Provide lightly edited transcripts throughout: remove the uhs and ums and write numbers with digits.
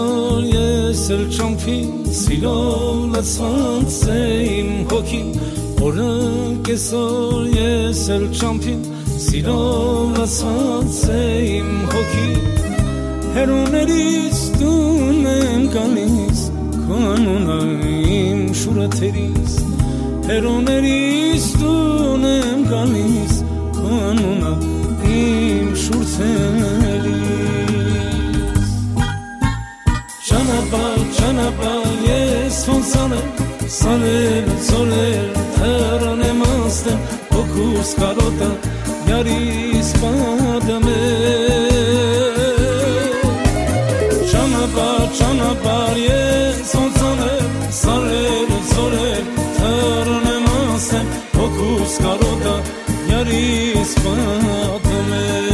կեսօր ես էլ ճամփի սիրով լցված է իմ հոգին օրը կեսօր ես էլ ճամփի սիրով լցված է իմ հոգին հերոներից տուն եմ գալիս քո անունը իմ շուրաթերից հերոներից տուն եմ գալիս քո անունը իմ շուրթերից ճանապարհ ես ոնց անեմ սանել ծորել թեռան եմ անցնել հոգուս կարոտը յարիս պատեմ ճանապարհ ես ոնց անեմ սանել ծորել թեռան եմ անցնել հոգուս կարոտը յարիս պատեմ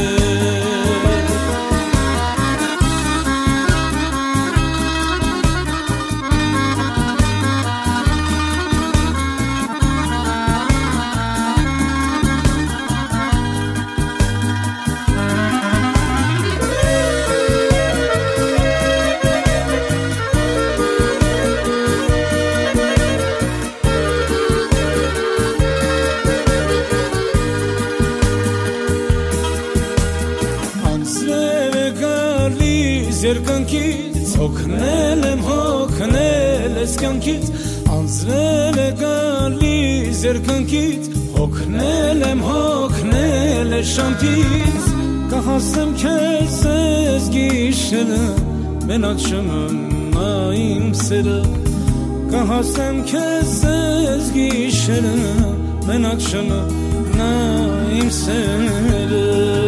Երկնքից հոգնել եմ հոգնել ես կյանքից անցրել է գալիս երկնքից հոգնել եմ հոգնել ես շամփից կհասեմ քեզ ես գիշերը մենակ շմնա իմ սերը կհասեմ քեզ ես գիշերը մենակ շմնա իմ սերը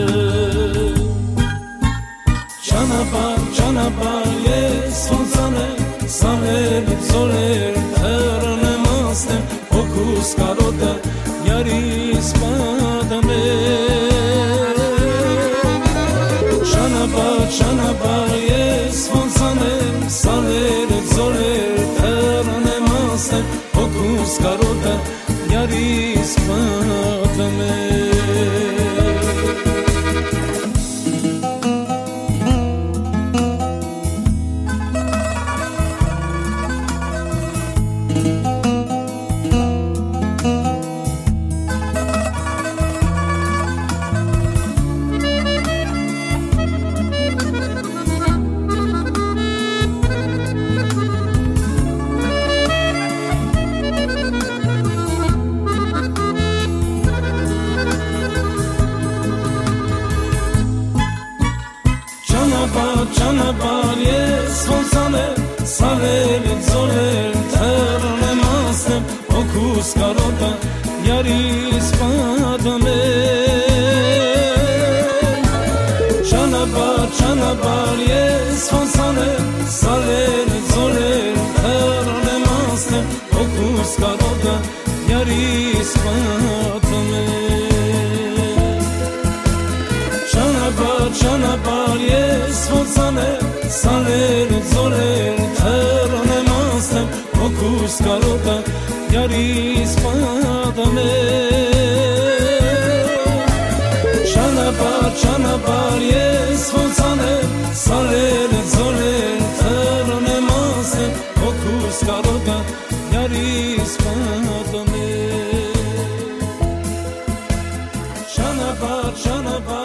ճանապարհ ես ոնց անեմ սանել ծորել թեռան եմ անցնել հոգուս կարոտը յարիս պատեմ ճանապարհ ես ոնց անեմ սանել ծորել թեռան եմ անցնել հոգուս կարոտը յարիս պատեմ ճանապարհ ես ոնց անեմ սարել ծորել թեռան եմ անցնել հոգուս կարոտը յարիս պատեմ ճանապարհ ես ոնց անեմ սարել ծորել թեռան եմ անցնել հոգուս կարոտը յարիս պատեմ ճանապարհ ես ոնց անեմ սանել ծորել թեռան եմ անցնել հոգուս կարոտը յարիս պատեմ ճանապարհ ես ոնց անեմ սանել ծորել թեռան եմ անցնել հոգուս կարոտը յարիս պատեմ ճանապարհ